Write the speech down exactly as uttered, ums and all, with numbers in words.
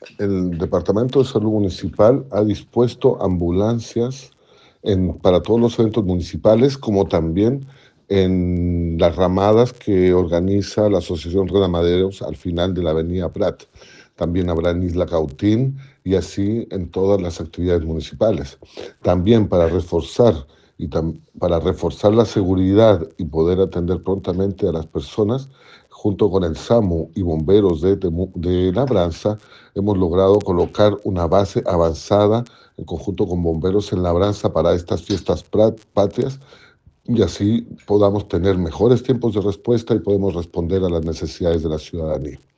El Departamento de Salud Municipal ha dispuesto ambulancias en, para todos los eventos municipales, como también en las ramadas que organiza la Asociación Redamaderos al final de la Avenida Prat. También habrá en Isla Cautín y así en todas las actividades municipales. También para reforzar y tam para reforzar la seguridad y poder atender prontamente a las personas, junto con el SAMU y bomberos de, de Labranza, hemos logrado colocar una base avanzada en conjunto con bomberos en Labranza para estas fiestas patrias, y así podamos tener mejores tiempos de respuesta y podemos responder a las necesidades de la ciudadanía.